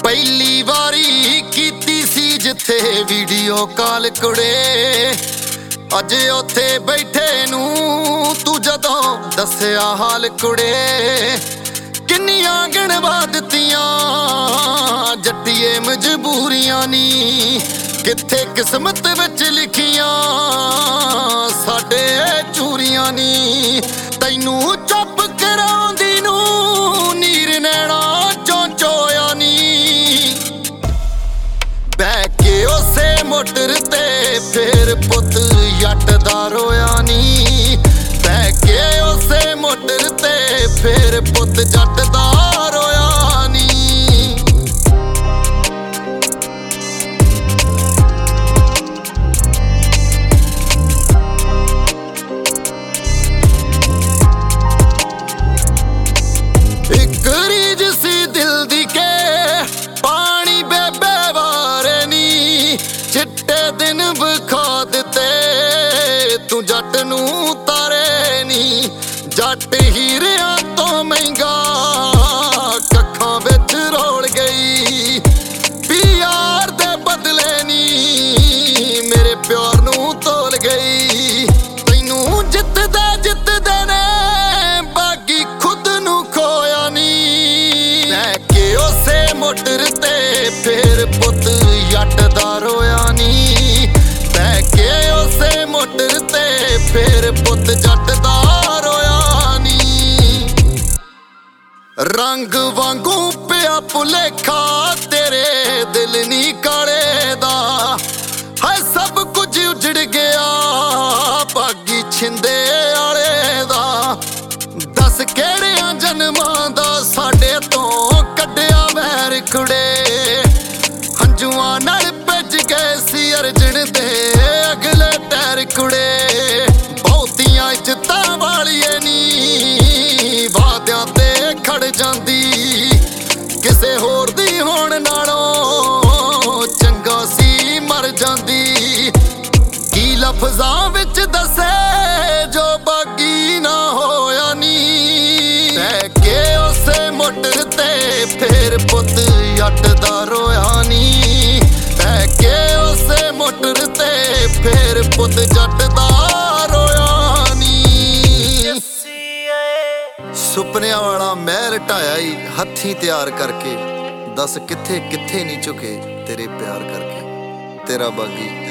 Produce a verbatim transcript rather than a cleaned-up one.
ਪਹਿਲੀ ਵਾਰੀ ਕੀਤੀ ਸੀ ਜਿੱਥੇ ਵੀਡੀਓ ਕਾਲ ਕੁੜੇ, ਅੱਜ ਉੱਥੇ ਬੈਠੇ ਨੂੰ ਤੂੰ ਜਦੋਂ ਦੱਸਿਆ ਹਾਲ ਕੁੜੇ। ਕਿੰਨੀਆਂ ਗਿਣਵਾ ਦਿੱਤੀਆਂ ਜੱਟੀਏ ਮਜਬੂਰੀਆਂ ਨੀ, ਕਿੱਥੇ ਕਿਸਮਤ ਵਿੱਚ ਲਿਖੀਆਂ ਸਾਡੇ ਚੂਰੀਆਂ ਨੀ। ਤੈਨੂੰ ਚੁੱਪ ਕਰਾਉਂਦੀ ਨੂੰ ਨੀਰ ਨੈਣਾ ਚੋਂ ਚੋਇਆ ਨੀ, ਬਹਿ ਕੇ ਉਸੇ ਮੋਟਰ ਤੇ ਫੇਰ ਪੁੱਤ ਜੱਟ ਦਾ ਰੋਇਆ ਨੀ। ਬਹਿ ਕੇ ਉਸੇ ਮੋਟਰ ਤੇ ਫੇਰ ਪੁੱਤ ਜੱਟ ਦਾ ਰੋਇਆ ਨੀ। ਇੱਕ ਰੀਝ ਸੀ ਦਿਲ ਦੀ ਕੇ ਪਾਣੀ ਬੇਬੇ ਵਾਰੇ ਨੀ, ਚਿੱਟੇ ਦਿਨ ਵਿਖਾ ਦਿੱਤੇ ਤੂੰ ਜੱਟ ਨੂੰ ਤਾਰੇ ਨੀ। ਜੱਟ ਹੀਰਿਆਂ ਤੋਂ ਮਹਿੰਗਾ ਕੱਖਾਂ ਵਿੱਚ ਰੋਲ ਗਈ, ਪਿਆਰ ਦੇ ਬਦਲੇ ਨੀ ਮੇਰੇ ਪਿਆਰ ਨੂੰ ਤੋਲ ਗਈ। ਤੈਨੂੰ ਜਿੱਤਦੇ ਜਿੱਤਦੇ ਨੇ ਬਾਗੀ ਖੁਦ ਨੂੰ ਖੋਇਆ ਨੀ, ਲੈ ਕੇ ਉਸੇ ਮੋਟਰ ਤੇ ਫੇਰ ਪੁੱਤ ਜੱਟ ਦਾ ਰੋਇਆ ਨੀ। ਬਹਿ ਕੇ ਉਸੇ ਮੋਟਰ ਤੇ ਫੇਰ ਪੁੱਤ ਜੱਟ ਦਾ ਰੋਇਆ ਨੀ। ਰੰਗ ਵਾਂਗੂ ਪਿਆ ਭੁਲੇਖਾ ਤੇਰੇ ਦਿਲ ਨੀ ਕਾਲੇ ਦਾ, ਹੈ ਸਭ ਕੁਝ ਉਜੜ ਗਿਆ ਬਾਗੀ ਛਿੰਦੇ ਆਲੇ ਦਾ। ਦੱਸ ਕਿਹੜਿਆਂ ਜਨਮਾਂ ਦਾ ਸਾਡੇ ਤੋਂ ਕੱਢਿਆ ਵੈਰ ਕੁੜੇ, ਹੰਝੂਆਂ ਨਾਲ ਭਿੱਜ ਗਏ ਸੀ ਅਰਜਨ ਦੇ ਅਗਲੇ ਟੈਰ ਕੁੜੇ। ਬਹੁਤੀਆਂ ਇੱਜ਼ਤਾਂ ਵਾਲੀਏ ਨੀ ਵਾਅਦਿਆਂ ਤੇ ਖੜ ਜਾਂਦੀ, ਕਿਸੇ ਹੋਰ ਦੀ ਹੋਣ ਨਾਲੋਂ ਚੰਗਾ ਸੀ ਮਰ ਜਾਂਦੀ। ਕੀ ਲਫ਼ਜ਼ਾਂ ਵਿੱਚ ਦੱਸੇ ਜੋ ਬਾਗੀ ਨਾ ਹੋਇਆ ਨੀ, ਬਹਿ ਕੇ ਉਸੇ ਮੋਟਰ ਤੇ ਫੇਰ ਪੁੱਤ ਜੱਟ ਦਾ ਰੋਇਆ ਨੀ। ਬਹਿ ਕੇ ਉਸੇ ਮੋਟਰ ਤੇ ਫੇਰ ਪੁੱਤ ਜੱਟ ਦਾ ਰੋਇਆ ਨੀ। ਸੁਪਨਿਆਂ ਵਾਲਾ ਮਹਿਲ ਢਾਇਆ ਈ ਹੱਥੀਂ ਤਿਆਰ ਕਰਕੇ, ਦੱਸ ਕਿੱਥੇ ਕਿੱਥੇ ਨਹੀਂ ਝੁਕੇ ਤੇਰੇ ਪਿਆਰ ਕਰਕੇ। ਤੇਰਾ ਬਾਗੀ।